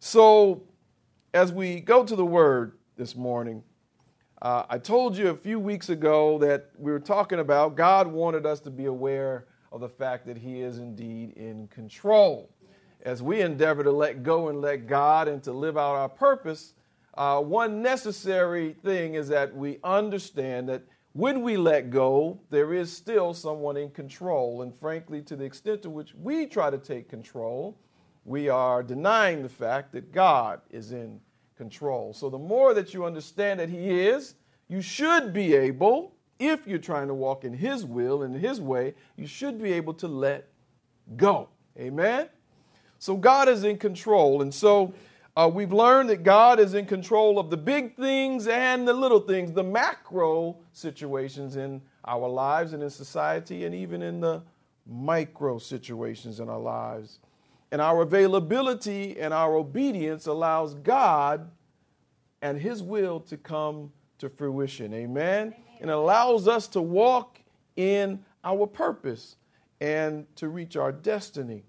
So as we go to the Word this morning, I told you a few weeks ago that we were talking about God wanted us to be aware of the fact that He is indeed in control. As we endeavor to let go and let God and to live out our purpose, one necessary thing is that we understand that when we let go, there is still someone in control. And frankly, to the extent to which we try to take control, we are denying the fact that God is in control. So the more that you understand that He is, you should be able, if you're trying to walk in His will and His way, you should be able to let go. Amen? So God is in control. And so we've learned that God is in control of the big things and the little things, the macro situations in our lives and in society, and even in the micro situations in our lives. And our availability and our obedience allows God and His will to come to fruition. Amen? And it allows us to walk in our purpose and to reach our destiny.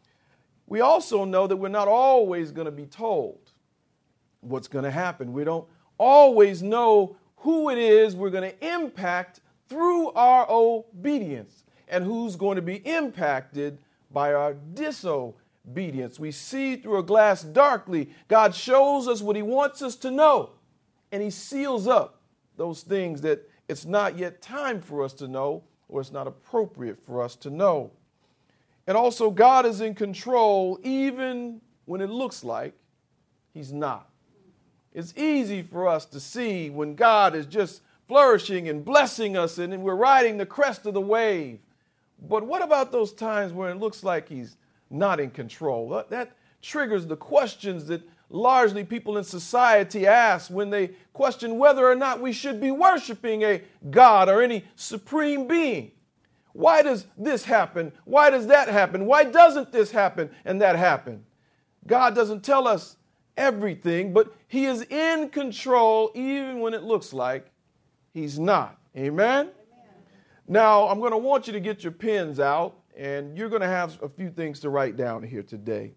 We also know that we're not always going to be told what's going to happen. We don't always know who it is we're going to impact through our obedience and who's going to be impacted by our disobedience. We see through a glass darkly. God shows us what He wants us to know, and He seals up those things that it's not yet time for us to know or it's not appropriate for us to know. And also, God is in control even when it looks like He's not. It's easy for us to see when God is just flourishing and blessing us and we're riding the crest of the wave. But what about those times where it looks like He's not in control? That triggers the questions that largely people in society ask when they question whether or not we should be worshiping a God or any supreme being. Why does this happen? Why does that happen? Why doesn't this happen and that happen? God doesn't tell us everything, but He is in control even when it looks like He's not. Amen? Now, I'm going to want you to get your pens out, and you're going to have a few things to write down here today.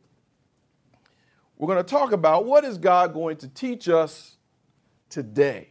We're going to talk about what is God going to teach us today.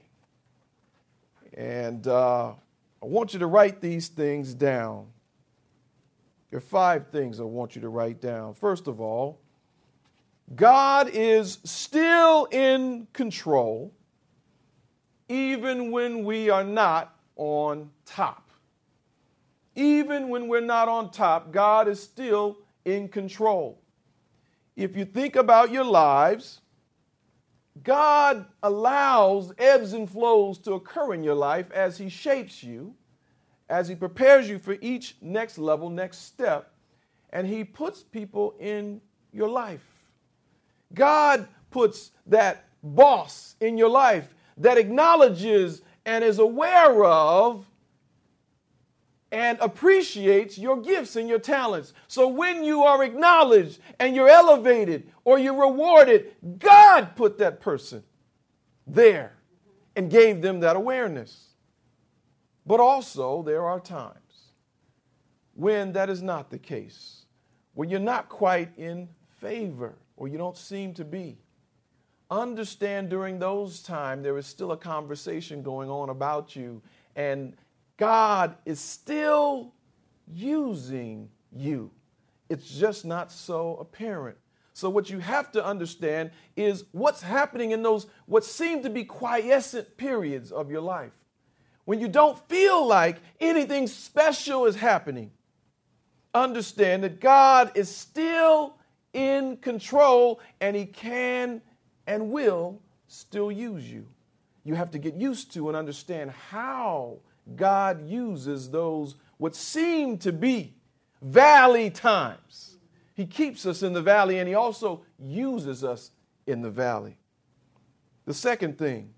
And I want you to write these things down. There are 5 things I want you to write down. First of all, God is still in control even when we are not on top. Even when we're not on top, God is still in control. If you think about your lives, God allows ebbs and flows to occur in your life as He shapes you, as He prepares you for each next level, next step, and He puts people in your life. God puts that boss in your life that acknowledges and is aware of and appreciates your gifts and your talents. So when you are acknowledged and you're elevated or you're rewarded, God put that person there and gave them that awareness. But also there are times when that is not the case, when you're not quite in favor or you don't seem to be. Understand during those times there is still a conversation going on about you, and God is still using you. It's just not so apparent. So what you have to understand is what's happening in those what seem to be quiescent periods of your life, when you don't feel like anything special is happening. Understand that God is still in control, and He can and will still use you. You have to get used to and understand how God uses those what seem to be valley times. He keeps us in the valley, and He also uses us in the valley. The second thing,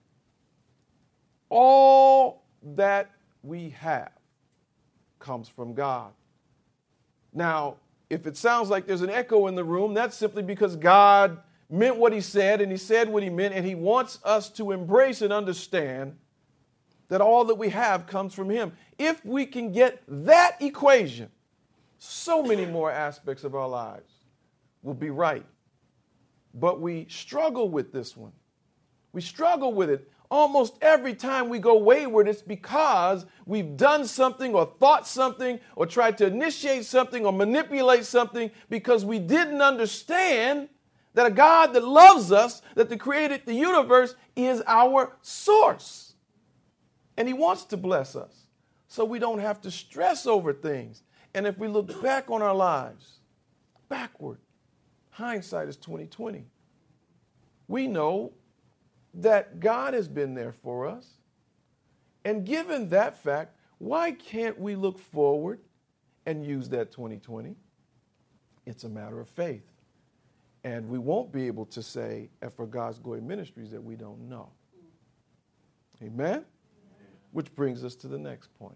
all that we have comes from God. Now, if it sounds like there's an echo in the room, that's simply because God meant what He said, and He said what He meant, and He wants us to embrace and understand that all that we have comes from Him. If we can get that equation, so many more aspects of our lives will be right. but we struggle with this one. We struggle with it. Almost every time we go wayward, it's because we've done something or thought something or tried to initiate something or manipulate something because we didn't understand that a God that loves us, that created the universe, is our source. And he wants to bless us so we don't have to stress over things. And if we look back on our lives, backward, hindsight is 20/20. We know that God has been there for us. And given that fact, why can't we look forward and use that 20/20? It's a matter of faith. And we won't be able to say, for God's Glory Ministries, that we don't know. Amen? Which brings us to the next point.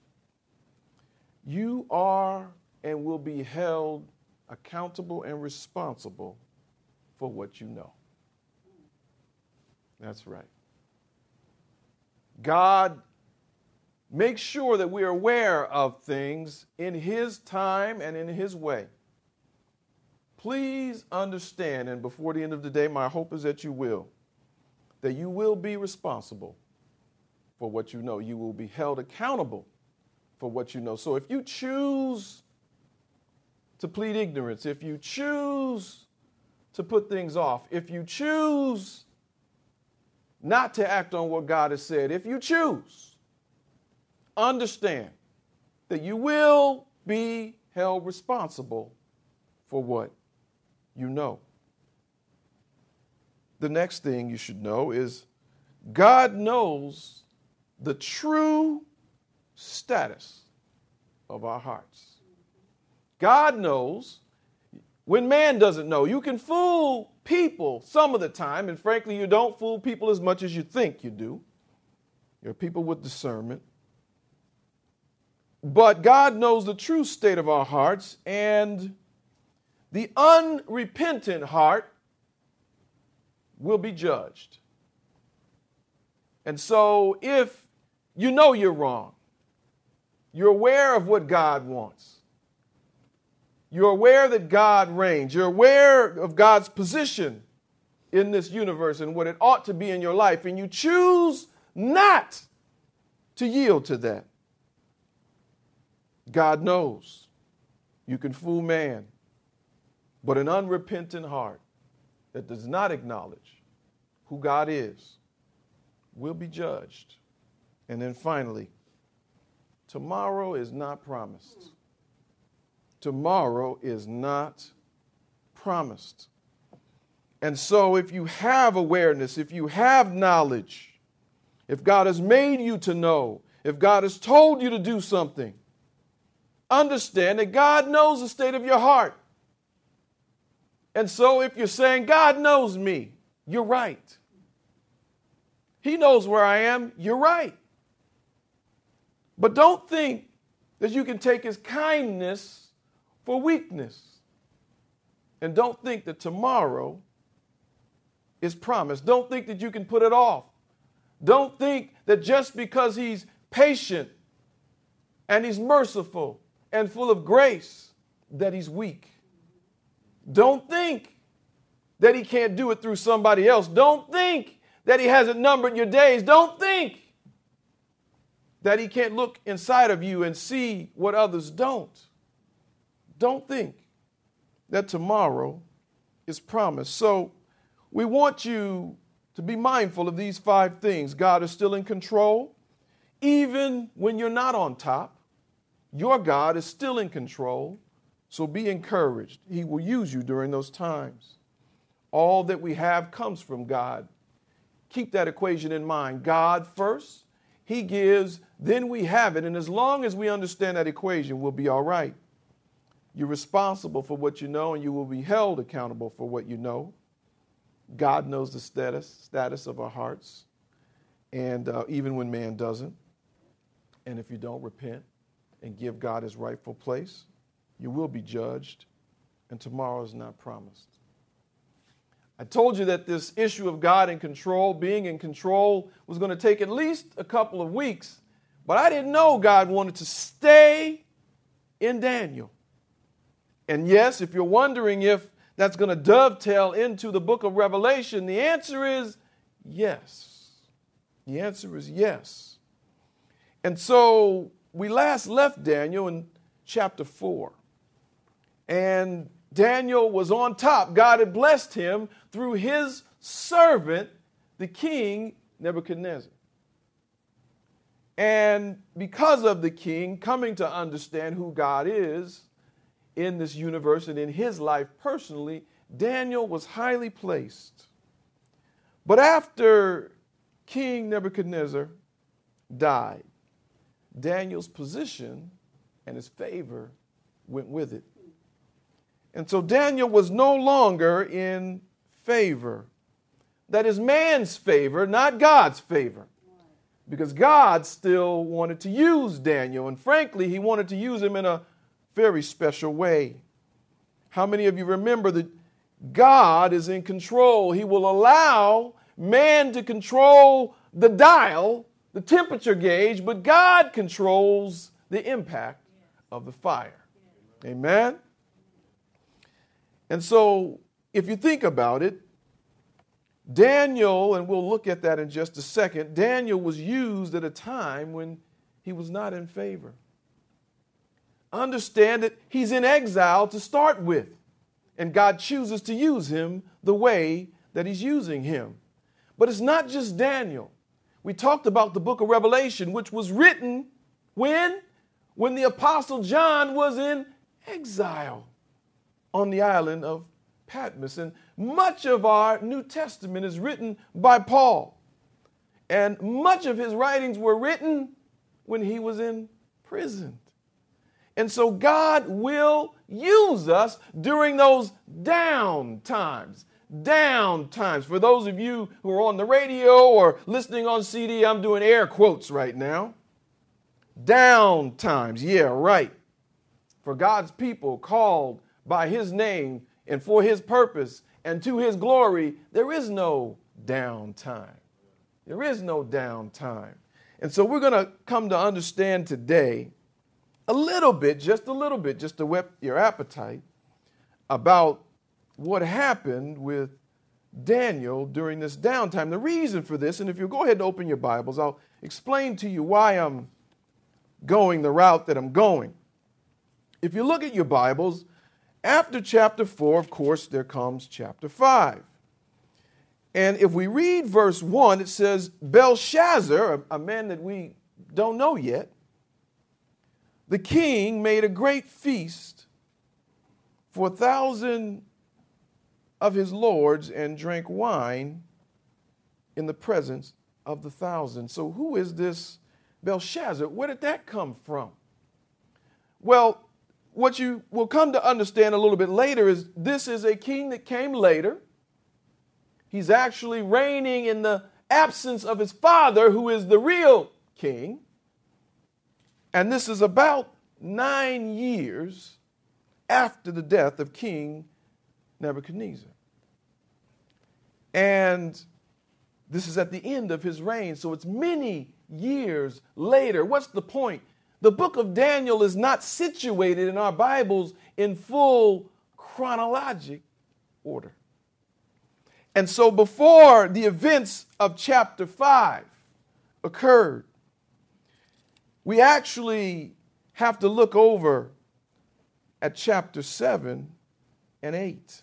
You are and will be held accountable and responsible for what you know. That's right. God makes sure that we are aware of things in his time and in his way. Please understand, and before the end of the day, my hope is that you will be responsible for what you know. You will be held accountable for what you know. So if you choose to plead ignorance, if you choose to put things off, if you choose not to act on what God has said, if you choose, understand that you will be held responsible for what you know. The next thing you should know is God knows the true status of our hearts. God knows when man doesn't know. You can fool people some of the time, and frankly, you don't fool people as much as you think you do. You're people with discernment. But God knows the true state of our hearts, and the unrepentant heart will be judged. And so if you know you're wrong, you're aware of what God wants, you're aware that God reigns, you're aware of God's position in this universe and what it ought to be in your life, and you choose not to yield to that, God knows you can fool man, but an unrepentant heart that does not acknowledge who God is will be judged. And then finally, tomorrow is not promised. Tomorrow is not promised. And so if you have awareness, if you have knowledge, if God has made you to know, if God has told you to do something, understand that God knows the state of your heart. And so if you're saying, God knows me, you're right. He knows where I am, you're right. But don't think that you can take his kindness for weakness. And don't think that tomorrow is promised. Don't think that you can put it off. Don't think that just because he's patient and he's merciful and full of grace that he's weak. Don't think that he can't do it through somebody else. Don't think that he hasn't numbered your days. Don't think that he can't look inside of you and see what others don't. Don't think that tomorrow is promised. So we want you to be mindful of these 5 things. God is still in control. Even when you're not on top, your God is still in control. So be encouraged. He will use you during those times. All that we have comes from God. Keep that equation in mind. God first, he gives, then we have it. And as long as we understand that equation, we'll be all right. You're responsible for what you know, and you will be held accountable for what you know. God knows the status of our hearts, and even when man doesn't. And if you don't repent and give God his rightful place, you will be judged, and tomorrow is not promised. I told you that this issue of God in control, being in control, was going to take at least a couple of weeks, but I didn't know God wanted to stay in Daniel. And yes, if you're wondering if that's going to dovetail into the book of Revelation? The answer is yes. The answer is yes. And so we last left Daniel in chapter 4. And Daniel was on top. God had blessed him through his servant, the king Nebuchadnezzar. And because of the king coming to understand who God is in this universe and in his life personally, Daniel was highly placed. But after King Nebuchadnezzar died, Daniel's position and his favor went with it. And so Daniel was no longer in favor. That is man's favor, not God's favor. Because God still wanted to use Daniel. And frankly, he wanted to use him in a very special way. How many of you remember that God is in control? He will allow man to control the dial, the temperature gauge, but God controls the impact of the fire. Amen? And so, if you think about it, Daniel, and we'll look at that in just a second, Daniel was used at a time when he was not in favor. Understand that he's in exile to start with, and God chooses to use him the way that he's using him. But it's not just Daniel. We talked about the book of Revelation, which was written when? When the Apostle John was in exile on the island of Patmos. And much of our New Testament is written by Paul. And much of his writings were written when he was in prison. And so God will use us during those down times. Down times. For those of you who are on the radio or listening on CD, I'm doing air quotes right now. Down times. Yeah, right. For God's people called by his name and for his purpose and to his glory, there is no downtime. There is no downtime. And so we're going to come to understand today a little bit, just to whet your appetite, about what happened with Daniel during this downtime. The reason for this, and if you go ahead and open your Bibles, I'll explain to you why I'm going the route that I'm going. If you look at your Bibles, after chapter 4, of course, there comes chapter 5. And if we read verse 1, it says, Belshazzar, a man that we don't know yet, the king made a great feast for 1,000 of his lords and drank wine in the presence of the 1,000. So who is this Belshazzar? Where did that come from? Well, what you will come to understand a little bit later is this is a king that came later. He's actually reigning in the absence of his father, who is the real king. And this is about 9 years after the death of King Nebuchadnezzar. And this is at the end of his reign, so it's many years later. What's the point? The book of Daniel is not situated in our Bibles in full chronologic order. And so before the events of chapter 5 occurred, we actually have to look over at chapter 7 and 8.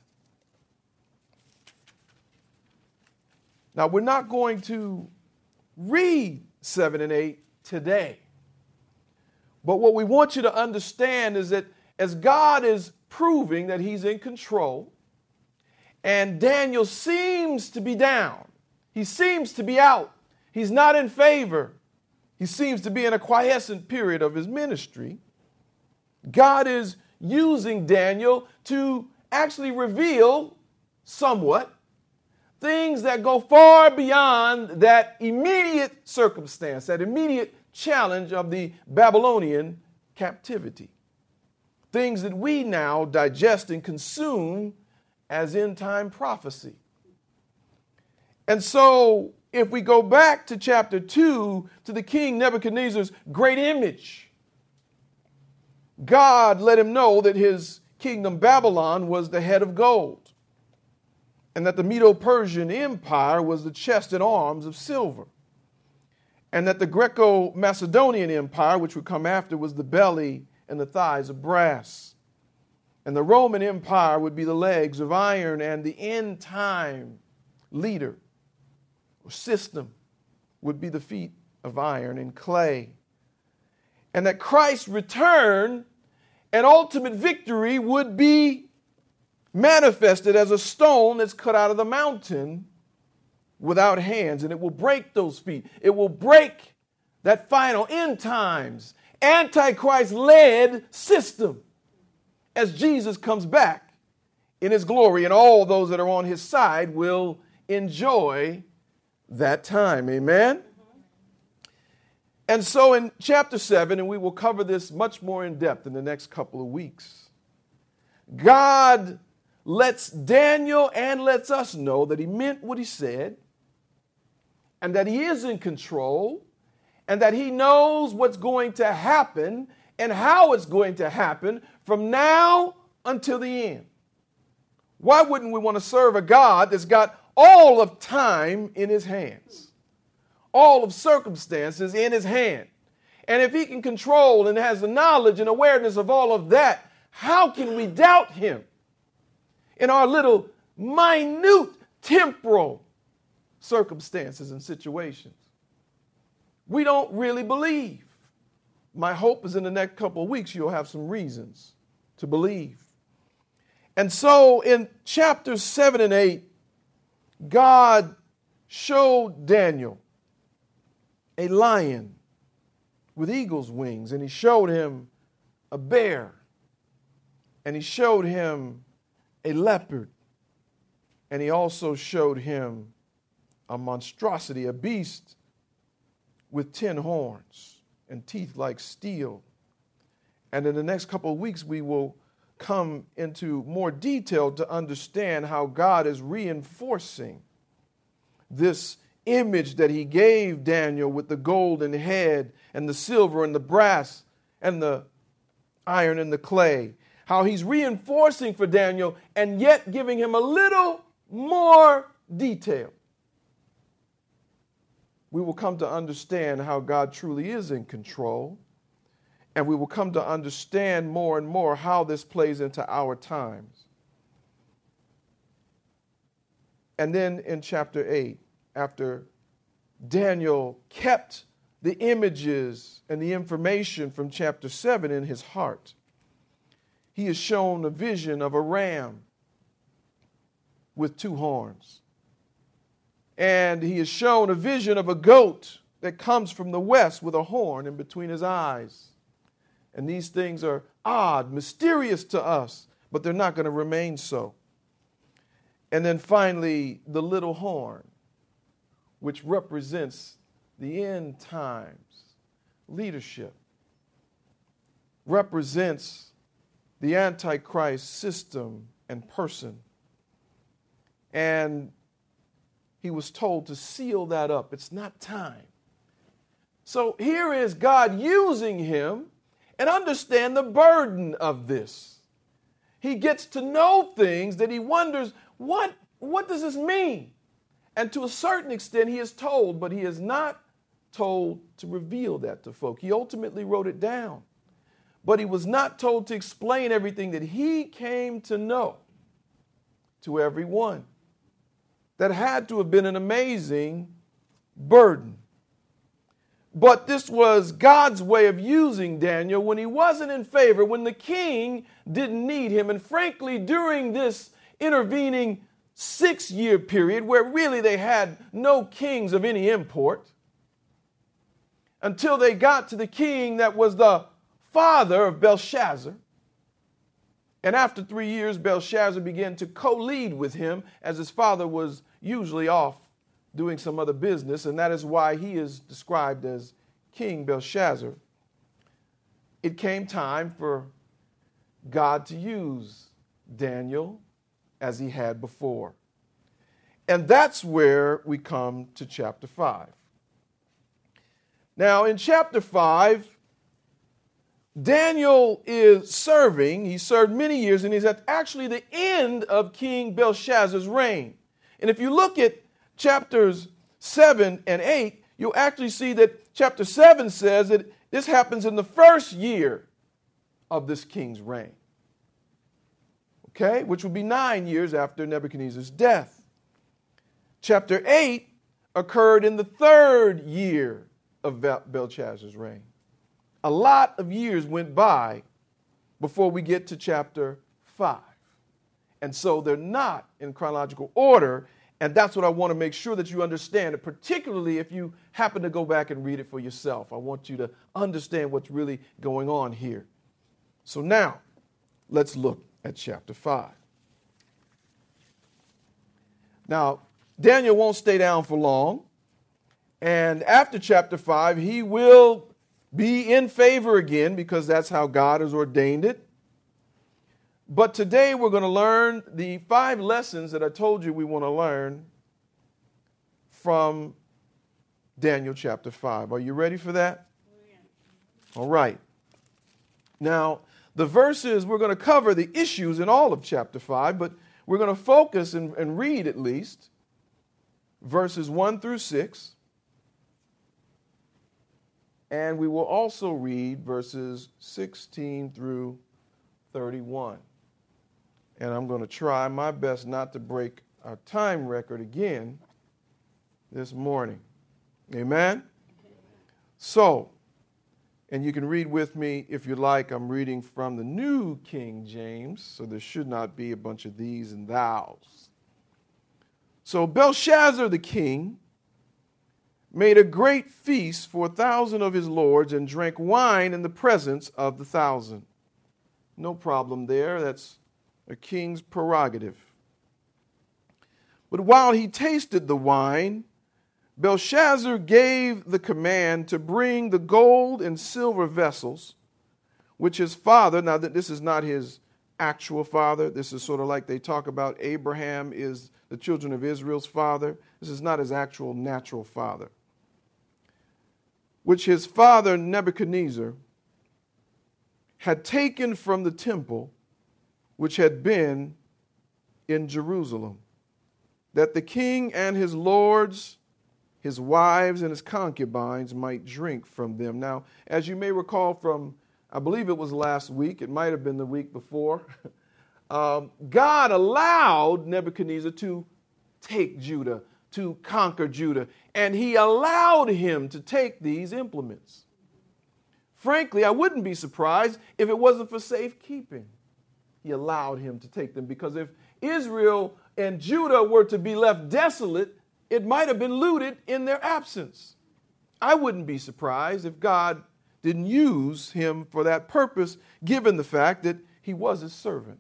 Now, we're not going to read 7 and 8 today. But what we want you to understand is that as God is proving that he's in control, and Daniel seems to be down, he seems to be out, he's not in favor, he seems to be in a quiescent period of his ministry, God is using Daniel to actually reveal somewhat things that go far beyond that immediate circumstance, that immediate challenge of the Babylonian captivity. Things that we now digest and consume as end-time prophecy. And so, if we go back to chapter 2, to the king Nebuchadnezzar's great image, God let him know that his kingdom Babylon was the head of gold. and that the Medo-Persian Empire was the chest and arms of silver, and that the Greco-Macedonian Empire, which would come after, was the belly and the thighs of brass, and the Roman Empire would be the legs of iron, and the end time leader or system would be the feet of iron and clay, and that Christ's return and ultimate victory would be manifested as a stone that's cut out of the mountain without hands, and it will break those feet. It will break that final end times, Antichrist-led system as Jesus comes back in his glory, and all those that are on his side will enjoy that time. Amen? And so in chapter 7, and we will cover this much more in depth in the next couple of weeks, God lets Daniel and lets us know that he meant what he said, and that he is in control, and that he knows what's going to happen and how it's going to happen from now until the end. Why wouldn't we want to serve a God that's got all of time in his hands, all of circumstances in his hand? And if he can control and has the knowledge and awareness of all of that, how can we doubt him in our little minute temporal circumstances and situations? We don't really believe. My hope is in the next couple of weeks you'll have some reasons to believe. And so in chapters 7 and 8, God showed Daniel a lion with eagle's wings, and he showed him a bear, and he showed him a leopard, and he also showed him a monstrosity, a beast with 10 horns and teeth like steel. And in the next couple of weeks, we will come into more detail to understand how God is reinforcing this image that he gave Daniel with the golden head and the silver and the brass and the iron and the clay. How he's reinforcing for Daniel and yet giving him a little more detail. We will come to understand how God truly is in control, and we will come to understand more and more how this plays into our times. And then in chapter 8, after Daniel kept the images and the information from chapter 7 in his heart, he is shown a vision of a ram with 2 horns. And he is shown a vision of a goat that comes from the west with a horn in between his eyes. And these things are odd, mysterious to us, but they're not going to remain so. And then finally, the little horn, which represents the end times leadership, represents the Antichrist system and person. And he was told to seal that up. It's not time. So here is God using him, and understand the burden of this. He gets to know things that he wonders, what does this mean? And to a certain extent he is told, but he is not told to reveal that to folk. He ultimately wrote it down, but he was not told to explain everything that he came to know to everyone. That had to have been an amazing burden. But this was God's way of using Daniel when he wasn't in favor, when the king didn't need him. And frankly, during this intervening 6-year period where really they had no kings of any import, until they got to the king that was the father of Belshazzar. And after 3 years, Belshazzar began to co-lead with him as his father was usually off doing some other business, and that is why he is described as King Belshazzar. It came time for God to use Daniel as he had before. And that's where we come to chapter 5. Now, in chapter 5, Daniel is serving. He served many years, and he's at actually the end of King Belshazzar's reign. And if you look at chapters 7 and 8, you'll actually see that chapter 7 says that this happens in the first year of this king's reign. Okay, which would be 9 years after Nebuchadnezzar's death. Chapter 8 occurred in the third year of Belshazzar's reign. A lot of years went by before we get to chapter 5. And so they're not in chronological order, and that's what I want to make sure that you understand, particularly if you happen to go back and read it for yourself. I want you to understand what's really going on here. So now, let's look at chapter 5. Now, Daniel won't stay down for long, and after chapter 5, he will be in favor again because that's how God has ordained it. But today we're going to learn the 5 lessons that I told you we want to learn from Daniel chapter 5. Are you ready for that? All right. Now, the verses, we're going to cover the issues in all of chapter 5, but we're going to focus and read at least verses 1 through 6. And we will also read verses 16 through 31. And I'm going to try my best not to break our time record again this morning. Amen? So, and you can read with me if you like. I'm reading from the New King James, so there should not be a bunch of these and thous. So Belshazzar the king made a great feast for 1,000 of his lords and drank wine in the presence of the 1,000. No problem there. That's a king's prerogative. But while he tasted the wine, Belshazzar gave the command to bring the gold and silver vessels, which his father, now that this is not his actual father, this is sort of like they talk about Abraham is the children of Israel's father. This is not his actual natural father, which his father Nebuchadnezzar had taken from the temple which had been in Jerusalem, that the king and his lords, his wives, and his concubines might drink from them. Now, as you may recall from, I believe it was last week, it might have been the week before, God allowed Nebuchadnezzar to take Judah, to conquer Judah, and he allowed him to take these implements. Frankly, I wouldn't be surprised if it wasn't for safekeeping. He allowed him to take them, because if Israel and Judah were to be left desolate, it might have been looted in their absence. I wouldn't be surprised if God didn't use him for that purpose, given the fact that he was his servant.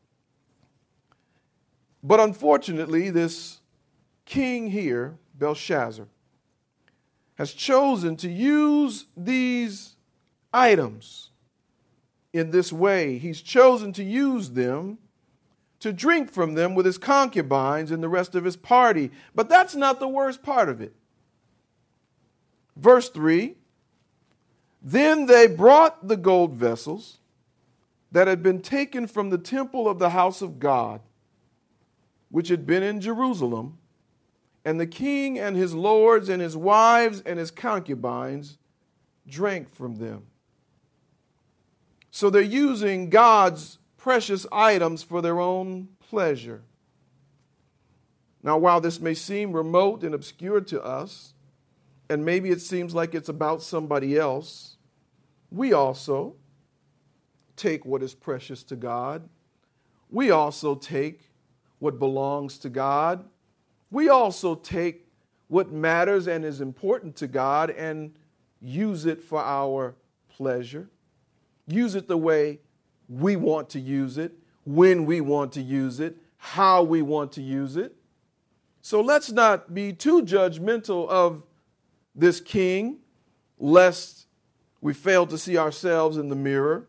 But unfortunately, this king here, Belshazzar, has chosen to use these items in this way. He's chosen to use them to drink from them with his concubines and the rest of his party. But that's not the worst part of it. Verse 3, then they brought the gold vessels that had been taken from the temple of the house of God, which had been in Jerusalem, and the king and his lords and his wives and his concubines drank from them. So they're using God's precious items for their own pleasure. Now, while this may seem remote and obscure to us, and maybe it seems like it's about somebody else, we also take what is precious to God. We also take what belongs to God. We also take what matters and is important to God and use it for our pleasure. Use it the way we want to use it, when we want to use it, how we want to use it. So let's not be too judgmental of this king, lest we fail to see ourselves in the mirror.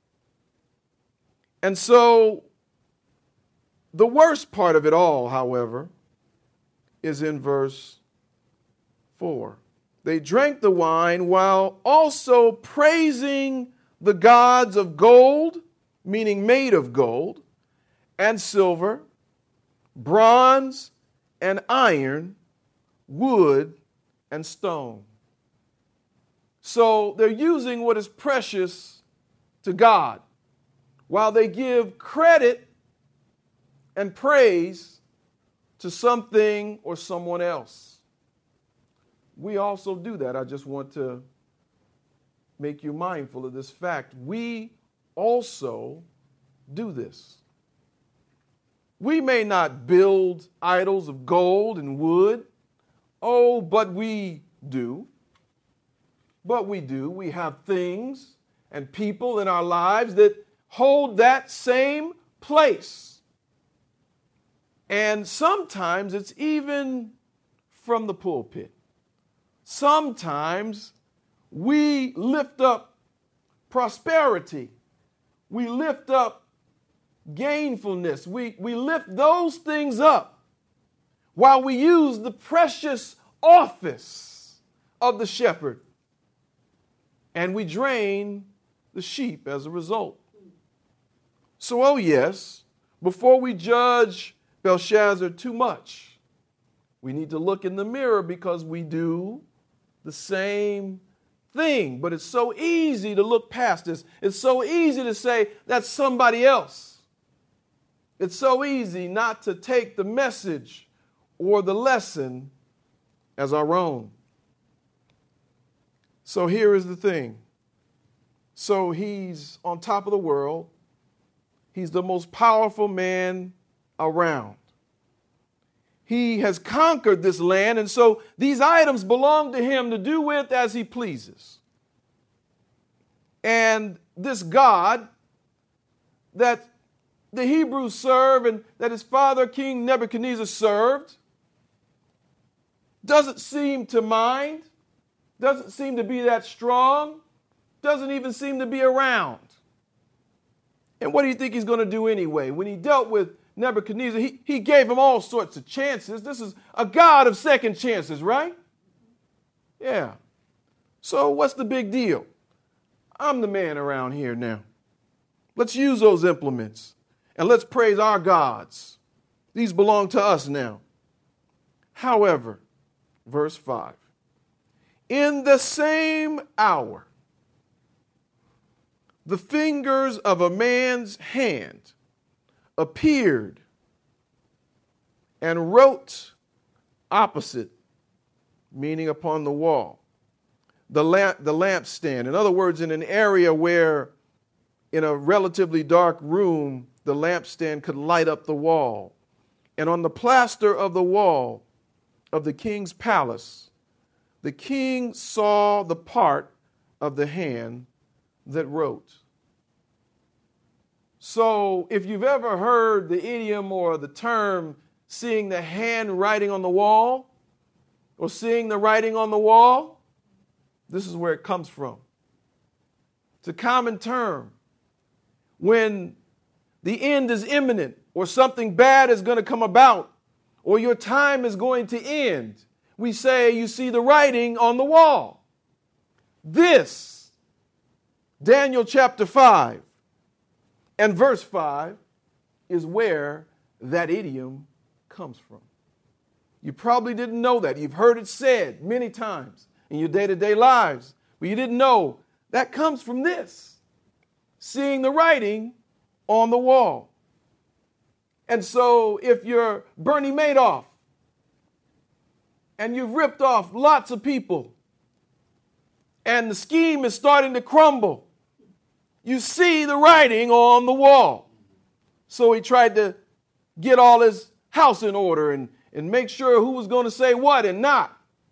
And so the worst part of it all, however, is in verse 4. They drank the wine while also praising the gods of gold, meaning made of gold, and silver, bronze, and iron, wood and stone. So they're using what is precious to God while they give credit and praise to something or someone else. We also do that. I just want to make you mindful of this fact. We also do this. We may not build idols of gold and wood. Oh, but we do. But we do. We have things and people in our lives that hold that same place. And sometimes it's even from the pulpit. Sometimes we lift up prosperity. We lift up gainfulness. We lift those things up while we use the precious office of the shepherd. And we drain the sheep as a result. So, oh yes, before we judge Belshazzar too much, we need to look in the mirror because we do the same thing. But it's so easy to look past this. It's so easy to say that's somebody else. It's so easy not to take the message or the lesson as our own. So here is the thing. So he's on top of the world. He's the most powerful man around. He has conquered this land, and so these items belong to him to do with as he pleases. And this God that the Hebrews serve and that his father, King Nebuchadnezzar, served, doesn't seem to mind, doesn't seem to be that strong, doesn't even seem to be around. And what do you think he's going to do anyway? When he dealt with Nebuchadnezzar, he gave him all sorts of chances. This is a God of second chances, right? Yeah. So what's the big deal? I'm the man around here now. Let's use those implements and let's praise our gods. These belong to us now. However, verse 5, in the same hour, the fingers of a man's hand appeared and wrote opposite, meaning upon the wall, the lampstand. In other words, in an area where in a relatively dark room, the lampstand could light up the wall. And on the plaster of the wall of the king's palace, the king saw the part of the hand that wrote. So if you've ever heard the idiom or the term seeing the handwriting on the wall or seeing the writing on the wall, this is where it comes from. It's a common term. When the end is imminent or something bad is going to come about or your time is going to end, we say you see the writing on the wall. This, Daniel chapter 5 and verse 5, is where that idiom comes from. You probably didn't know that. You've heard it said many times in your day-to-day lives, but you didn't know that comes from this, seeing the writing on the wall. And so if you're Bernie Madoff and you've ripped off lots of people and the scheme is starting to crumble, you see the writing on the wall. So he tried to get all his house in order and make sure who was going to say what and not.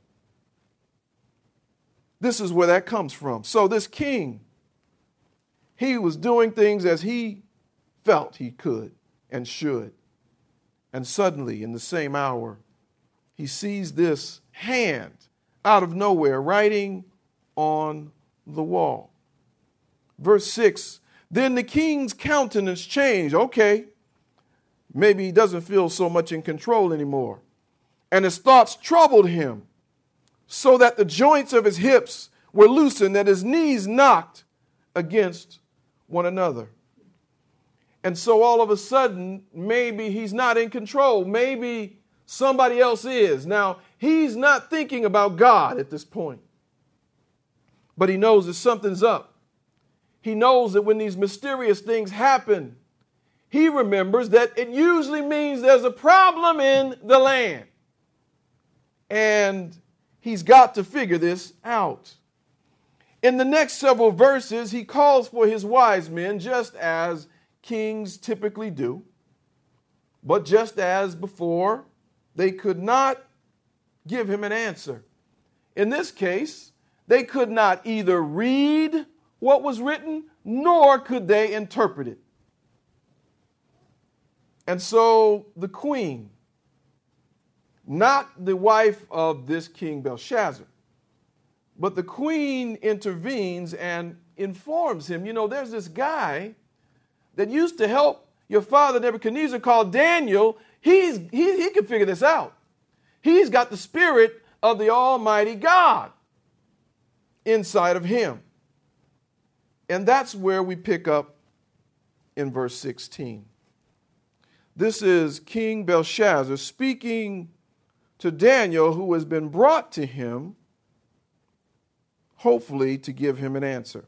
This is where that comes from. So this king, he was doing things as he felt he could and should. And suddenly, in the same hour, he sees this hand out of nowhere writing on the wall. Verse 6, then the king's countenance changed. Okay, maybe he doesn't feel so much in control anymore. And his thoughts troubled him, so that the joints of his hips were loosened, that his knees knocked against one another. And so all of a sudden, maybe he's not in control. Maybe Somebody else is. Now, he's not thinking about God at this point. But he knows that something's up. He knows that when these mysterious things happen, he remembers that it usually means there's a problem in the land. And he's got to figure this out. In the next several verses, he calls for his wise men, just as kings typically do. But just as before, they could not give him an answer. In this case, they could not either read what was written, nor could they interpret it. And so the queen, not the wife of this King Belshazzar, but the queen intervenes and informs him, there's this guy that used to help your father Nebuchadnezzar called Daniel. He can figure this out. He's got the spirit of the Almighty God inside of him. And that's where we pick up in verse 16. This is King Belshazzar speaking to Daniel, who has been brought to him, hopefully to give him an answer.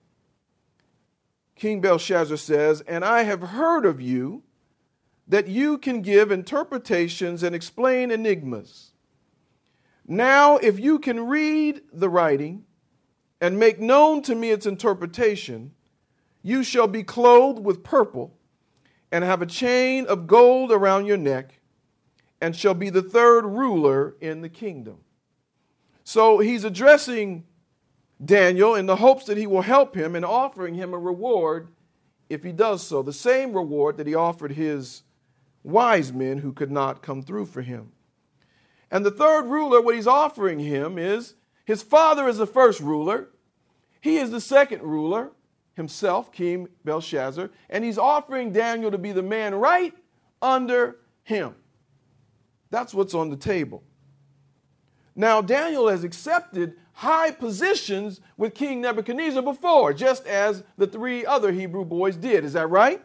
King Belshazzar says, "And I have heard of you that you can give interpretations and explain enigmas. Now, if you can read the writing and make known to me its interpretation, you shall be clothed with purple and have a chain of gold around your neck and shall be the third ruler in the kingdom." So he's addressing Daniel in the hopes that he will help him and offering him a reward if he does so, the same reward that he offered his wise men who could not come through for him. And the third ruler, what he's offering him is, his father is the first ruler. He is the second ruler himself, King Belshazzar, and he's offering Daniel to be the man right under him. That's what's on the table. Now, Daniel has accepted high positions with King Nebuchadnezzar before, just as the three other Hebrew boys did. Is that right?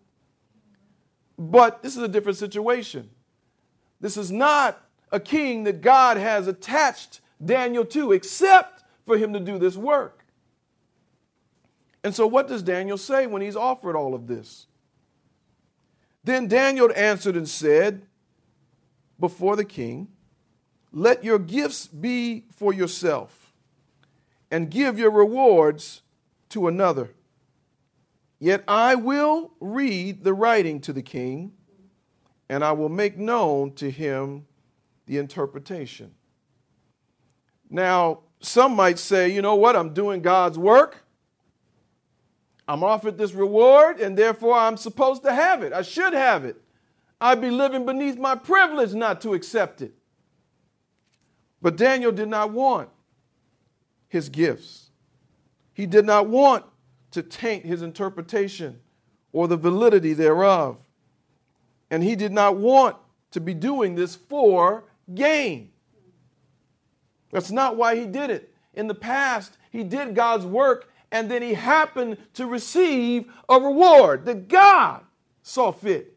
But this is a different situation. This is not a king that God has attached Daniel to, except for him to do this work. And so what does Daniel say when he's offered all of this? Then Daniel answered and said before the king, "Let your gifts be for yourself, and give your rewards to another. Yet I will read the writing to the king, and I will make known to him the interpretation." Now, some might say, you know what, I'm doing God's work. I'm offered this reward, and therefore I'm supposed to have it. I should have it. I'd be living beneath my privilege not to accept it. But Daniel did not want his gifts. He did not want to taint his interpretation or the validity thereof. And he did not want to be doing this for gain. That's not why he did it. In the past, he did God's work, and then he happened to receive a reward that God saw fit.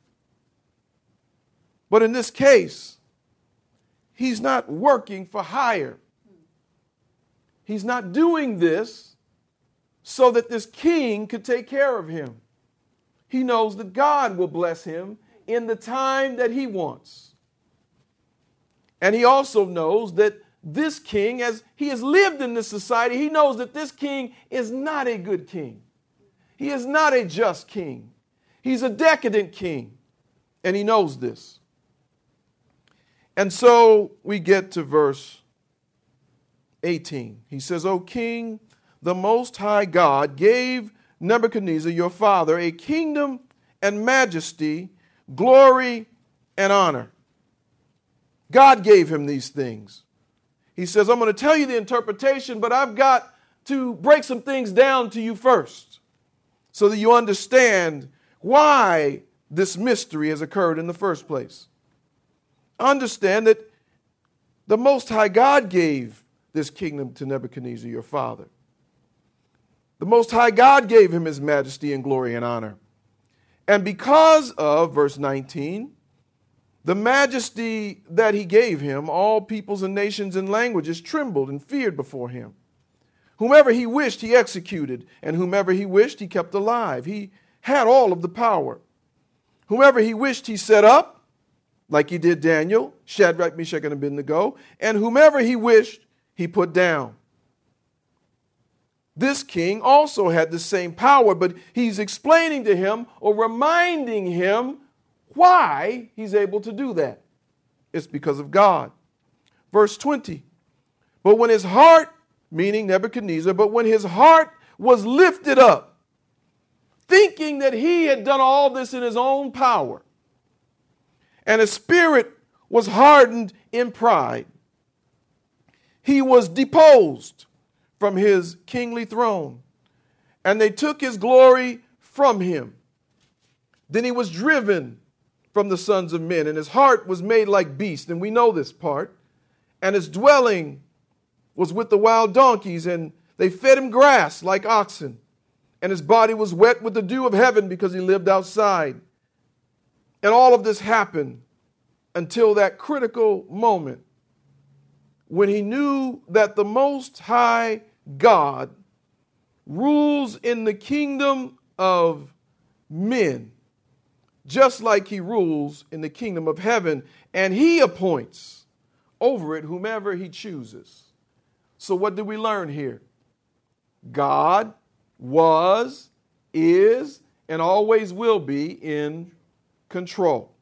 But in this case, he's not working for hire. He's not doing this so that this king could take care of him. He knows that God will bless him in the time that he wants. And he also knows that this king, as he has lived in this society, he knows that this king is not a good king. He is not a just king. He's a decadent king. And he knows this. And so we get to verse 18. He says, "O king, the Most High God gave Nebuchadnezzar your father a kingdom and majesty, glory and honor." God gave him these things. He says, I'm going to tell you the interpretation, but I've got to break some things down to you first so that you understand why this mystery has occurred in the first place. Understand that the Most High God gave this kingdom to Nebuchadnezzar, your father. The Most High God gave him his majesty and glory and honor. And because of, verse 19, The majesty that he gave him, all peoples and nations and languages trembled and feared before him. Whomever he wished, he executed, and whomever he wished, he kept alive. He had all of the power. Whomever he wished, he set up, like he did Daniel, Shadrach, Meshach, and Abednego, and whomever he wished, he put down. This king also had the same power, but he's explaining to him or reminding him why he's able to do that. It's because of God. Verse 20. But when his heart, meaning Nebuchadnezzar, but when his heart was lifted up, thinking that he had done all this in his own power, and his spirit was hardened in pride, he was deposed from his kingly throne, and they took his glory from him. Then he was driven from the sons of men, and his heart was made like beast, and we know this part, and his dwelling was with the wild donkeys, and they fed him grass like oxen, and his body was wet with the dew of heaven because he lived outside. And all of this happened until that critical moment when he knew that the Most High God rules in the kingdom of men, just like he rules in the kingdom of heaven, and he appoints over it whomever he chooses. So what did we learn here? God was, is, and always will be in control.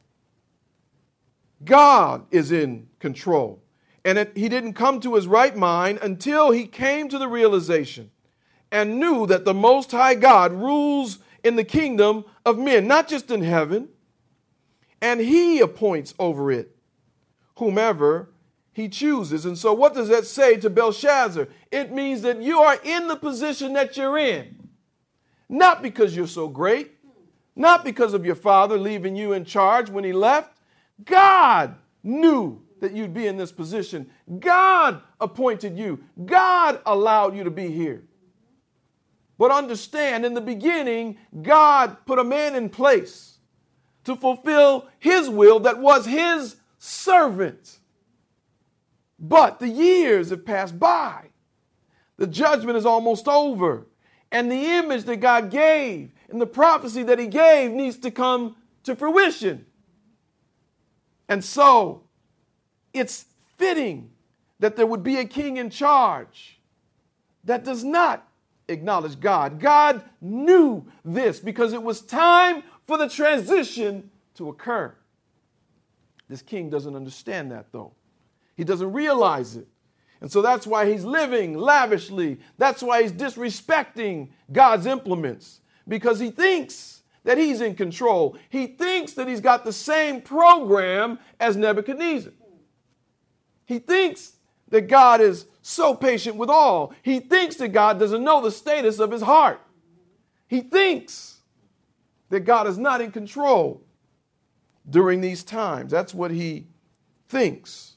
God is in control. And he didn't come to his right mind until he came to the realization and knew that the Most High God rules in the kingdom of men, not just in heaven, and he appoints over it whomever he chooses. And so what does that say to Belshazzar? It means that you are in the position that you're in, not because you're so great, not because of your father leaving you in charge when he left. God knew that you'd be in this position. God appointed you. God allowed you to be here. But understand, in the beginning, God put a man in place to fulfill his will that was his servant. But the years have passed by. The judgment is almost over. And the image that God gave and the prophecy that he gave needs to come to fruition. And so it's fitting that there would be a king in charge that does not acknowledge God. God knew this because it was time for the transition to occur. This king doesn't understand that, though. He doesn't realize it. And so that's why he's living lavishly. That's why he's disrespecting God's implements, because he thinks that he's in control. He thinks that he's got the same program as Nebuchadnezzar. He thinks that God is so patient with all. He thinks that God doesn't know the status of his heart. He thinks that God is not in control during these times. That's what he thinks.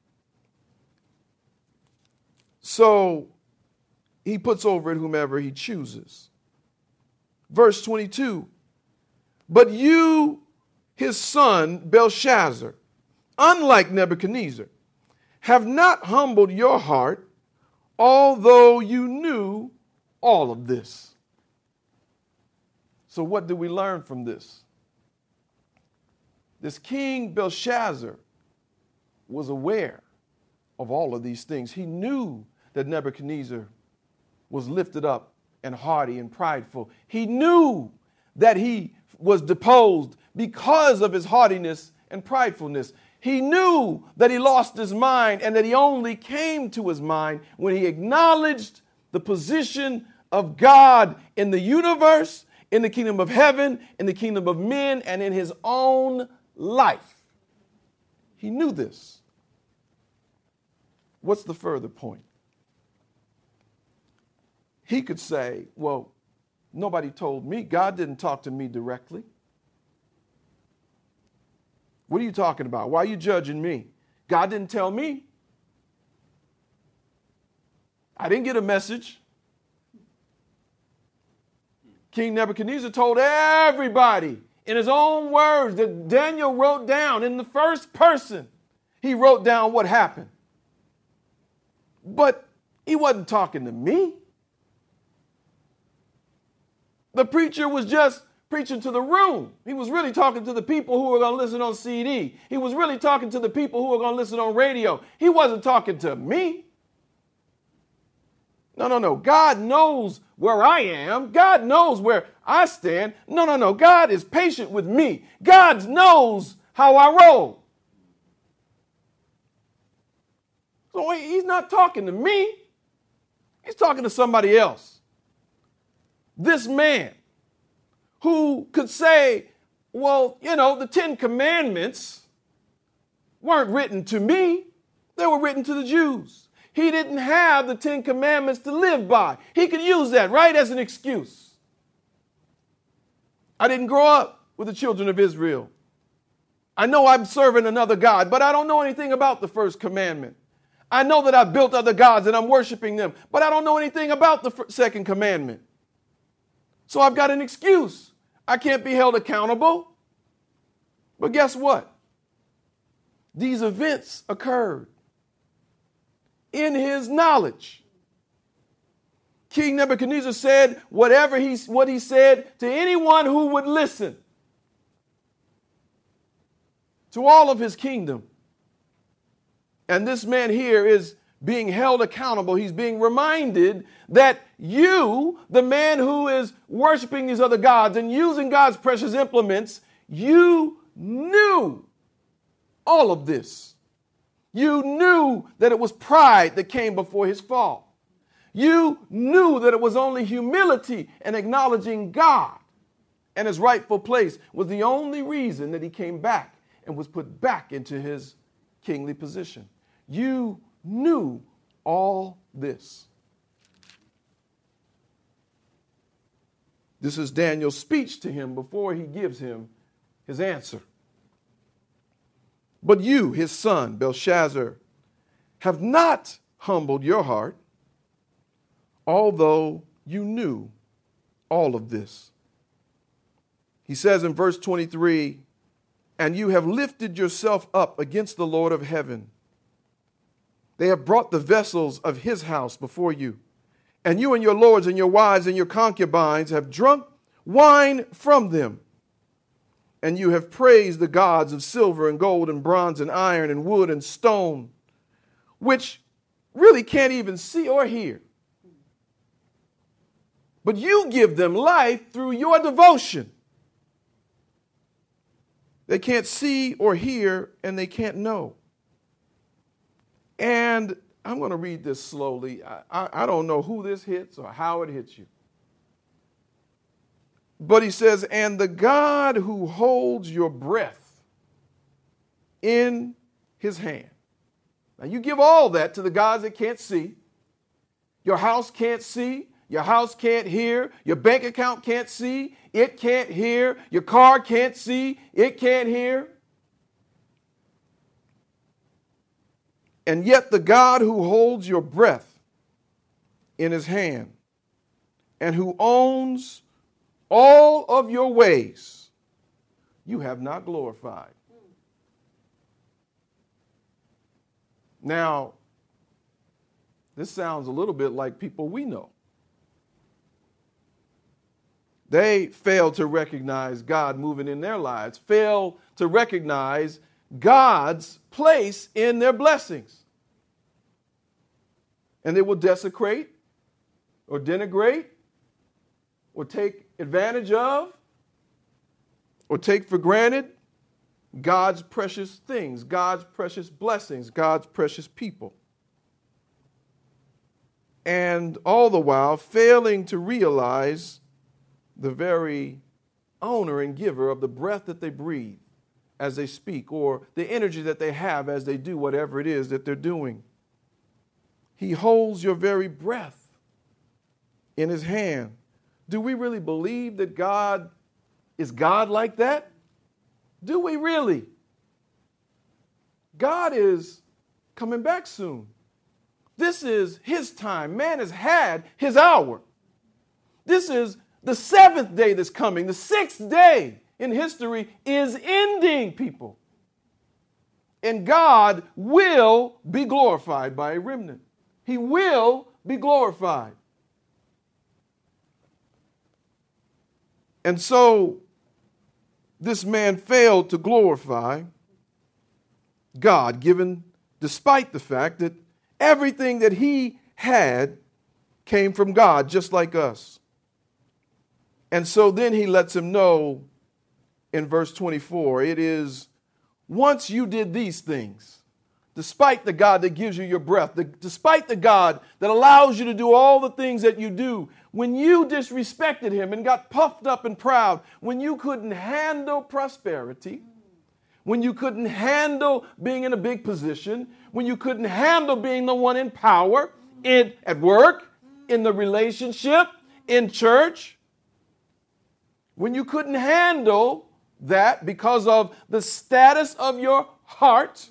So he puts over it whomever he chooses. Verse 22, but you, his son Belshazzar, unlike Nebuchadnezzar, have not humbled your heart, although you knew all of this. So what do we learn from this? This king Belshazzar was aware of all of these things. He knew that Nebuchadnezzar was lifted up and haughty and prideful. He knew that he was deposed because of his haughtiness and pridefulness. He knew that he lost his mind and that he only came to his mind when he acknowledged the position of God in the universe, in the kingdom of heaven, in the kingdom of men, and in his own life. He knew this. What's the further point? He could say, well, nobody told me. God didn't talk to me directly. What are you talking about? Why are you judging me? God didn't tell me. I didn't get a message. King Nebuchadnezzar told everybody in his own words that Daniel wrote down in the first person. He wrote down what happened. But he wasn't talking to me. The preacher was just preaching to the room. He was really talking to the people who were going to listen on CD. He was really talking to the people who were going to listen on radio. He wasn't talking to me. No. God knows where I am. God knows where I stand. No. God is patient with me. God knows how I roll. So he's not talking to me. He's talking to somebody else. This man who could say, well, the 10 Commandments weren't written to me. They were written to the Jews. He didn't have the 10 Commandments to live by. He could use that, right, as an excuse. I didn't grow up with the children of Israel. I know I'm serving another God, but I don't know anything about the first commandment. I know that I've built other gods and I'm worshiping them, but I don't know anything about the second commandment. So I've got an excuse. I can't be held accountable. But guess what? These events occurred in his knowledge. King Nebuchadnezzar said what he said to anyone who would listen, to all of his kingdom. And this man here is being held accountable. He's being reminded that you, the man who is worshiping these other gods and using God's precious implements, you knew all of this. You knew that it was pride that came before his fall. You knew that it was only humility and acknowledging God and his rightful place was the only reason that he came back and was put back into his kingly position. You knew all this. This is Daniel's speech to him before he gives him his answer. But you, his son, Belshazzar, have not humbled your heart, although you knew all of this. He says in verse 23, and you have lifted yourself up against the Lord of heaven. They have brought the vessels of his house before you, and you and your lords and your wives and your concubines have drunk wine from them. And you have praised the gods of silver and gold and bronze and iron and wood and stone, which really can't even see or hear. But you give them life through your devotion. They can't see or hear, and they can't know. And I'm going to read this slowly. I don't know who this hits or how it hits you. But he says, and the God who holds your breath in his hand. Now you give all that to the gods that can't see. Your house can't see. Your house can't hear. Your bank account can't see. It can't hear. Your car can't see. It can't hear. And yet the God who holds your breath in his hand and who owns all of your ways, you have not glorified. Now, this sounds a little bit like people we know. They fail to recognize God moving in their lives, fail to recognize God's place in their blessings. And they will desecrate or denigrate or take advantage of or take for granted God's precious things, God's precious blessings, God's precious people. And all the while failing to realize the very owner and giver of the breath that they breathe as they speak, or the energy that they have as they do whatever it is that they're doing. He holds your very breath in his hand. Do we really believe that God is God like that? Do we really? God is coming back soon. This is his time. Man has had his hour. This is the seventh day that's coming, the sixth day in history is ending, people. And God will be glorified by a remnant. He will be glorified. And so this man failed to glorify God, despite the fact that everything that he had came from God, just like us. And so then he lets him know in verse 24, it is once you did these things, despite the God that gives you your breath, despite the God that allows you to do all the things that you do, when you disrespected him and got puffed up and proud, when you couldn't handle prosperity, when you couldn't handle being in a big position, when you couldn't handle being the one in power, at work, in the relationship, in church, when you couldn't handle that because of the status of your heart,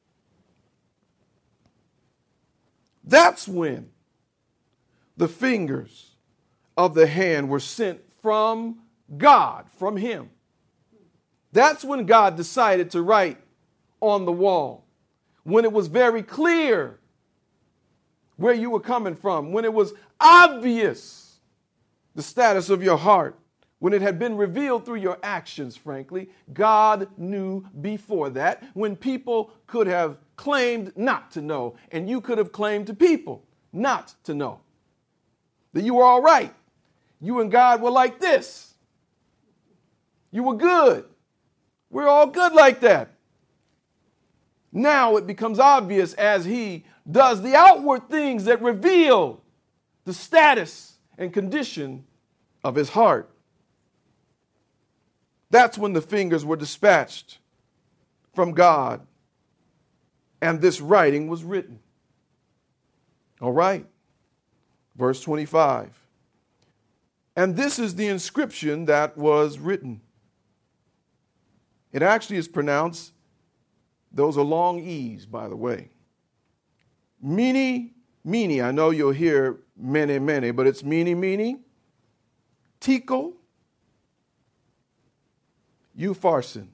that's when the fingers of the hand were sent from God, from him. That's when God decided to write on the wall, when it was very clear where you were coming from, when it was obvious the status of your heart, when it had been revealed through your actions, frankly. God knew before that, when people could have claimed not to know, and you could have claimed to people not to know, that you were all right. You and God were like this. You were good. We're all good like that. Now it becomes obvious as he does the outward things that reveal the status and condition of his heart. That's when the fingers were dispatched from God and this writing was written. All right. Verse 25. And this is the inscription that was written. It actually is pronounced, those are long E's, by the way. Mene, mene. I know you'll hear mene, mene, but it's mene, mene. Tekel, Upharsin.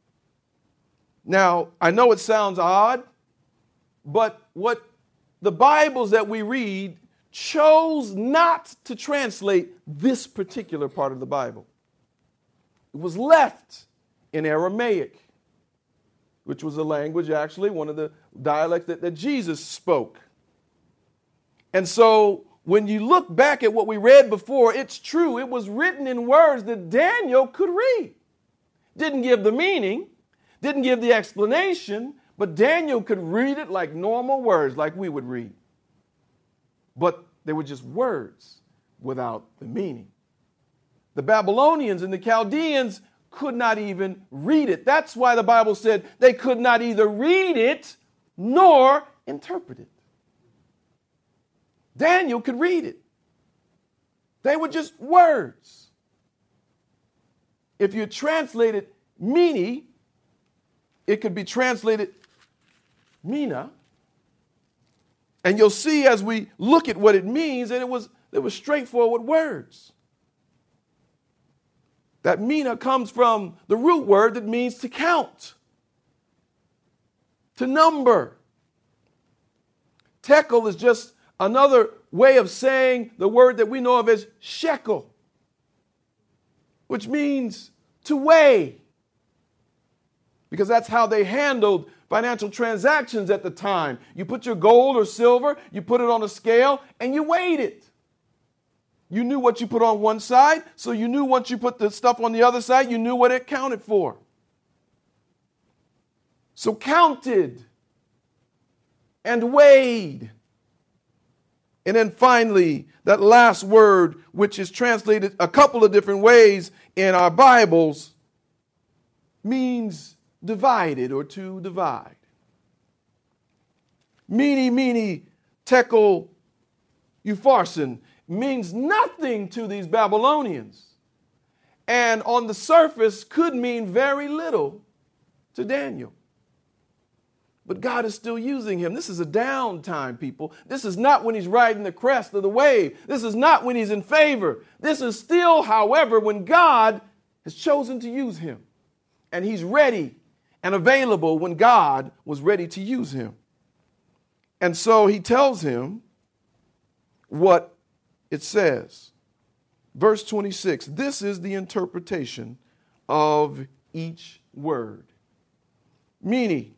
Now, I know it sounds odd, but what the Bibles that we read chose not to translate this particular part of the Bible. It was left in Aramaic, which was a language, actually, one of the dialects that Jesus spoke. And so when you look back at what we read before, it's true. It was written in words that Daniel could read. Didn't give the meaning, didn't give the explanation, but Daniel could read it like normal words, like we would read. But they were just words without the meaning. The Babylonians and the Chaldeans could not even read it. That's why the Bible said they could not either read it nor interpret it. Daniel could read it. They were just words. If you translated mene, it could be translated mina. And you'll see as we look at what it means that it was straightforward words. That mina comes from the root word that means to count, to number. Tekel is just another way of saying the word that we know of as shekel, which means to weigh, because that's how they handled financial transactions at the time. You put your gold or silver, you put it on a scale, and you weighed it. You knew what you put on one side, so you knew once you put the stuff on the other side, you knew what it counted for. So counted and weighed. And then finally, that last word, which is translated a couple of different ways in our Bibles, means divided or to divide. Mene, mene, tekel, Upharsin means nothing to these Babylonians, and on the surface could mean very little to Daniel. But God is still using him. This is a downtime, people. This is not when he's riding the crest of the wave. This is not when he's in favor. This is still, however, when God has chosen to use him. And he's ready and available when God was ready to use him. And so he tells him what it says. Verse 26, this is the interpretation of each word. Meaning,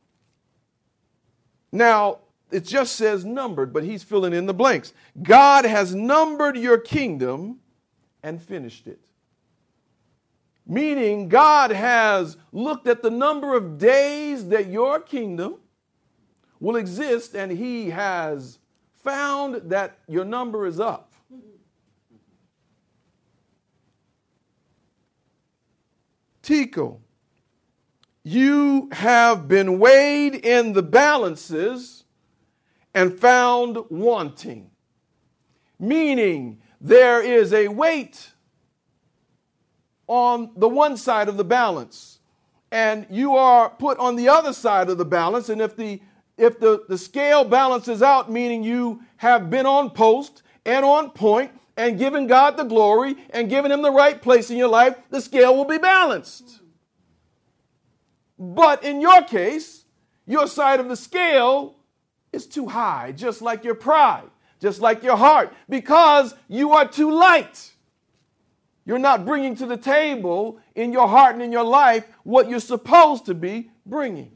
now it just says numbered, but he's filling in the blanks. God has numbered your kingdom and finished it. Meaning God has looked at the number of days that your kingdom will exist, and he has found that your number is up. Tico, you have been weighed in the balances and found wanting. Meaning there is a weight on the one side of the balance, and you are put on the other side of the balance. And if the scale balances out, meaning you have been on post and on point and given God the glory and given him the right place in your life, the scale will be balanced. But in your case, your side of the scale is too high, just like your pride, just like your heart, because you are too light. You're not bringing to the table in your heart and in your life what you're supposed to be bringing.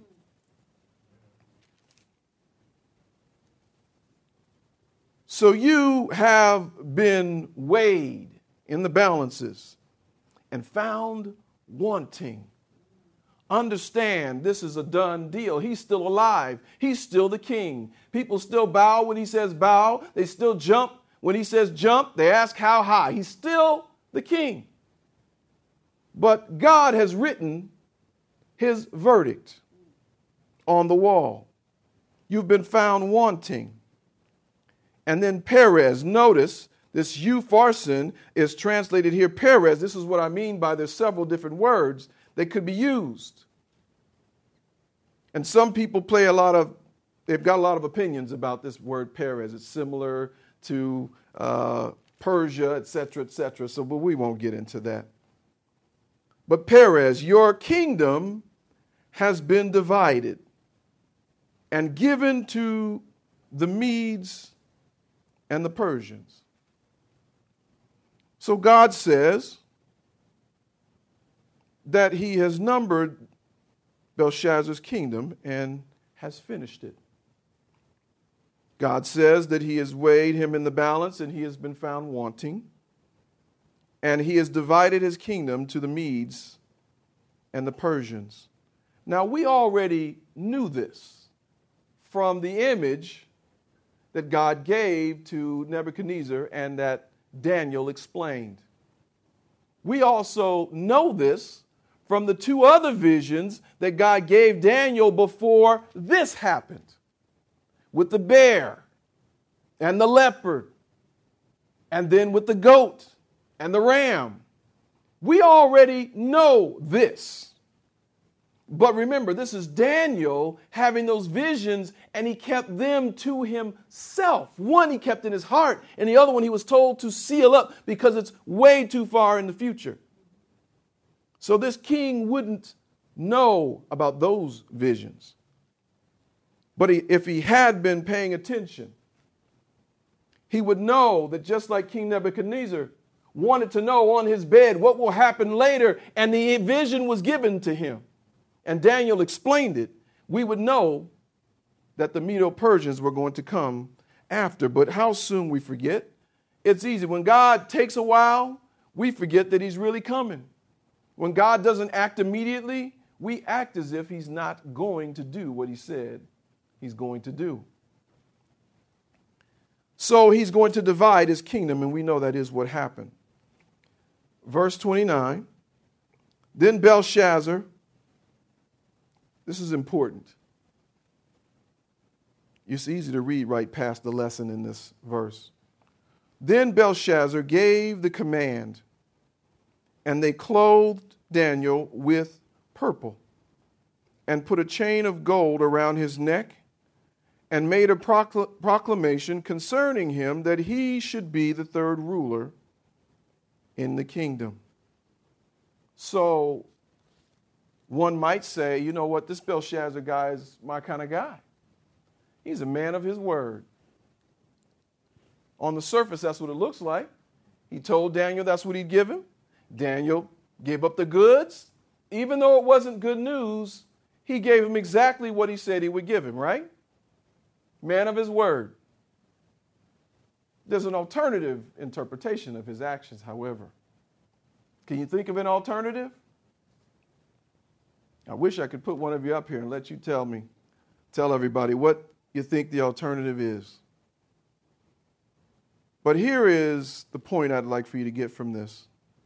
So you have been weighed in the balances and found wanting. Understand, this is a done deal. He's still alive. He's still the king. People still bow when he says bow. They still jump when he says jump. They ask how high. He's still the king. But God has written his verdict on the wall. You've been found wanting. And then Perez, notice this Upharsin is translated here Perez. This is what I mean by there's several different words that could be used. And some people they've got a lot of opinions about this word Perez. It's similar to Persia, etc., etc. So, but we won't get into that. But Perez, your kingdom has been divided and given to the Medes and the Persians. So God says that he has numbered Belshazzar's kingdom and has finished it. God says that he has weighed him in the balance and he has been found wanting. And he has divided his kingdom to the Medes and the Persians. Now, we already knew this from the image that God gave to Nebuchadnezzar and that Daniel explained. We also know this from the two other visions that God gave Daniel before this happened, with the bear and the leopard, and then with the goat and the ram. We already know this. But remember, this is Daniel having those visions, and he kept them to himself. One he kept in his heart, and the other one he was told to seal up because it's way too far in the future. So this king wouldn't know about those visions. But if he had been paying attention, he would know that just like King Nebuchadnezzar wanted to know on his bed what will happen later, and the vision was given to him, and Daniel explained it, we would know that the Medo-Persians were going to come after. But how soon we forget? It's easy. When God takes a while, we forget that he's really coming. When God doesn't act immediately, we act as if he's not going to do what he said he's going to do. So he's going to divide his kingdom, and we know that is what happened. Verse 29, then Belshazzar, this is important. It's easy to read right past the lesson in this verse. Then Belshazzar gave the command, and they clothed Daniel with purple and put a chain of gold around his neck and made a proclamation concerning him that he should be the third ruler in the kingdom. So one might say, you know what, this Belshazzar guy is my kind of guy. He's a man of his word. On the surface, that's what it looks like. He told Daniel that's what he'd give him. Daniel gave up the goods. Even though it wasn't good news, he gave him exactly what he said he would give him, right? Man of his word. There's an alternative interpretation of his actions, however. Can you think of an alternative? I wish I could put one of you up here and let you tell everybody what you think the alternative is. But here is the point I'd like for you to get from this.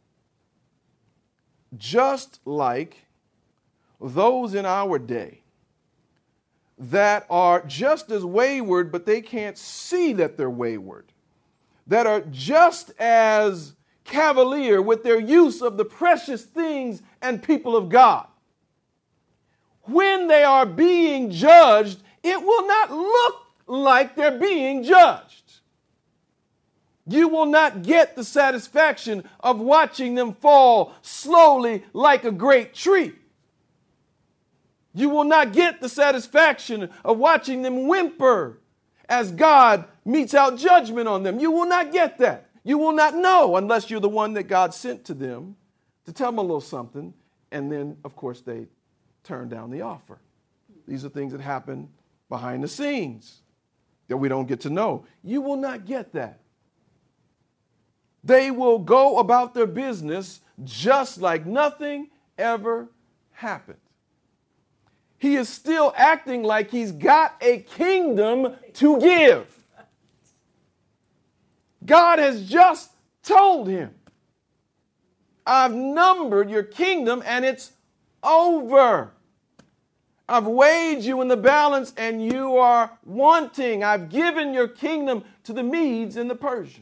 Just like those in our day that are just as wayward, but they can't see that they're wayward, that are just as cavalier with their use of the precious things and people of God, when they are being judged, it will not look like they're being judged. You will not get the satisfaction of watching them fall slowly like a great tree. You will not get the satisfaction of watching them whimper as God metes out judgment on them. You will not get that. You will not know unless you're the one that God sent to them to tell them a little something. And then, of course, they turn down the offer. These are things that happen behind the scenes that we don't get to know. You will not get that. They will go about their business just like nothing ever happened. He is still acting like he's got a kingdom to give. God has just told him, I've numbered your kingdom and it's over. I've weighed you in the balance and you are wanting. I've given your kingdom to the Medes and the Persians.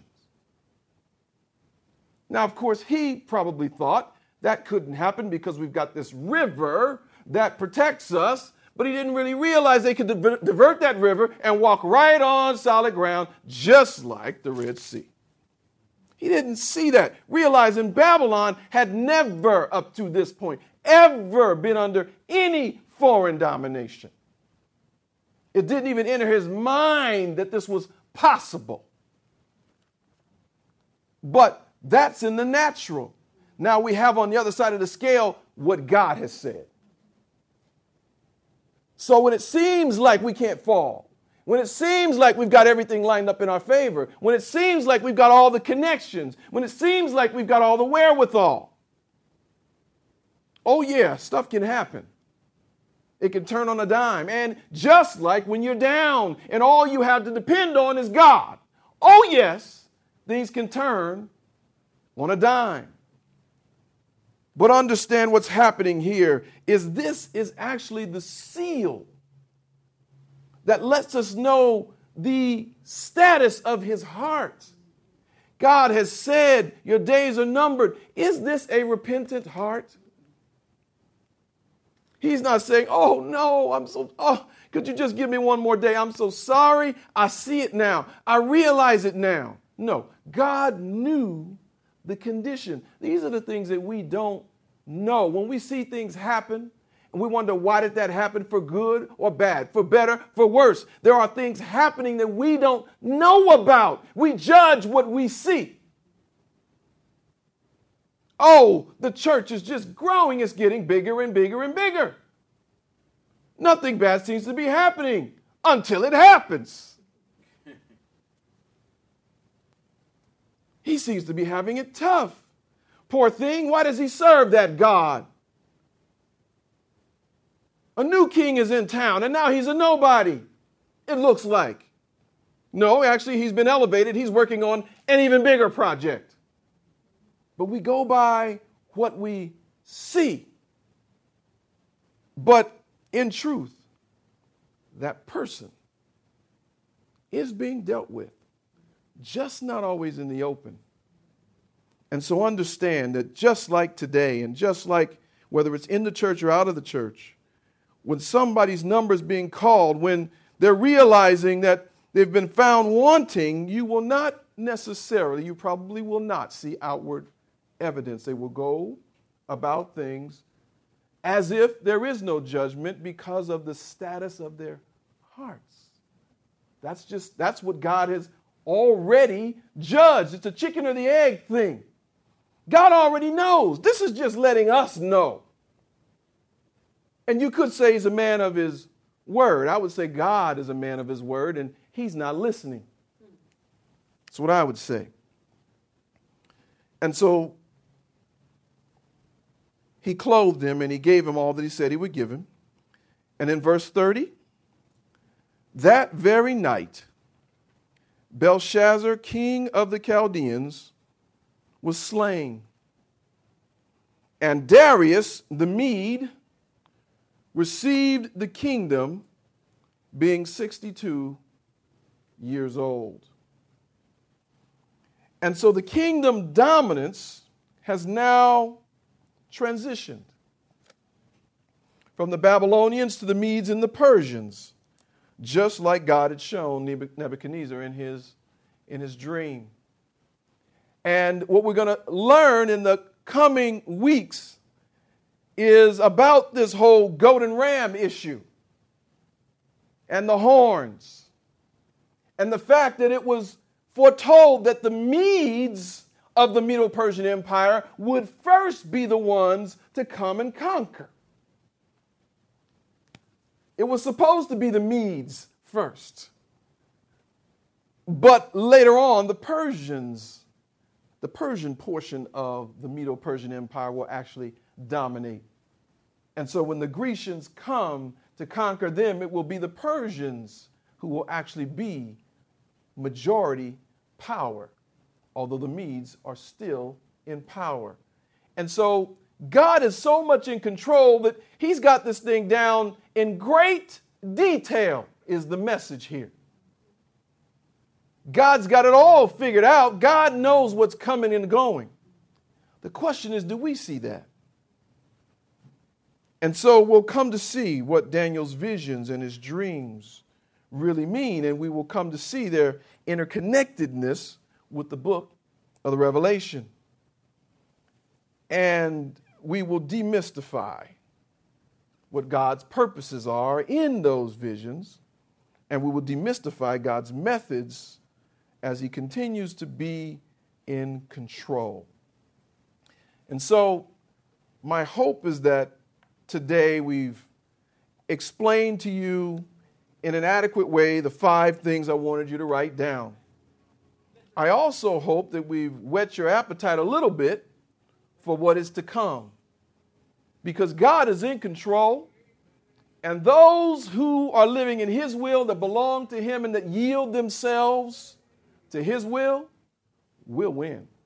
Now, of course, he probably thought that couldn't happen because we've got this river that protects us, but he didn't really realize they could divert that river and walk right on solid ground, just like the Red Sea. He didn't see that, realizing Babylon had never, up to this point, ever been under any foreign domination. It didn't even enter his mind that this was possible. But that's in the natural. Now we have on the other side of the scale what God has said. So when it seems like we can't fall, when it seems like we've got everything lined up in our favor, when it seems like we've got all the connections, when it seems like we've got all the wherewithal, oh yeah, stuff can happen. It can turn on a dime. And just like when you're down and all you have to depend on is God, oh yes, things can turn on a dime. But understand what's happening here is this is actually the seal that lets us know the status of his heart. God has said, your days are numbered. Is this a repentant heart? He's not saying, oh no, could you just give me one more day? I'm so sorry. I see it now. I realize it now. No, God knew the condition. These are the things that we don't know. When we see things happen and we wonder why did that happen, for good or bad, for better, for worse. There are things happening that we don't know about. We judge what we see. Oh, the church is just growing. It's getting bigger and bigger and bigger. Nothing bad seems to be happening until it happens. He seems to be having it tough. Poor thing, why does he serve that God? A new king is in town, and now he's a nobody, it looks like. No, actually, he's been elevated. He's working on an even bigger project. But we go by what we see. But in truth, that person is being dealt with, just not always in the open. And so understand that just like today, and just like whether it's in the church or out of the church, when somebody's number is being called, when they're realizing that they've been found wanting, you will not necessarily, you probably will not see outward evidence. They will go about things as if there is no judgment because of the status of their hearts. That's what God has already judged. It's a chicken or the egg thing. God already knows. This is just letting us know. And you could say he's a man of his word. I would say God is a man of his word, and he's not listening. That's what I would say. And so he clothed him and he gave him all that he said he would give him. And in verse 30, that very night, Belshazzar, king of the Chaldeans, was slain. And Darius the Mede received the kingdom, being 62 years old. And so the kingdom dominance has now transitioned from the Babylonians to the Medes and the Persians, just like God had shown Nebuchadnezzar in his dream. And what we're going to learn in the coming weeks is about this whole goat and ram issue and the horns and the fact that it was foretold that the Medes of the Medo-Persian Empire would first be the ones to come and conquer. It was supposed to be the Medes first. But later on, the Persian portion of the Medo-Persian Empire will actually dominate. And so when the Grecians come to conquer them, it will be the Persians who will actually be majority power, although the Medes are still in power. And so God is so much in control that he's got this thing down in great detail, is the message here. God's got it all figured out. God knows what's coming and going. The question is, do we see that? And so we'll come to see what Daniel's visions and his dreams really mean, and we will come to see their interconnectedness with the book of the Revelation. And we will demystify what God's purposes are in those visions, and we will demystify God's methods as he continues to be in control. And so my hope is that today we've explained to you in an adequate way the 5 things I wanted you to write down. I also hope that we've whet your appetite a little bit for what is to come, because God is in control, and those who are living in his will, that belong to him and that yield themselves to his will win.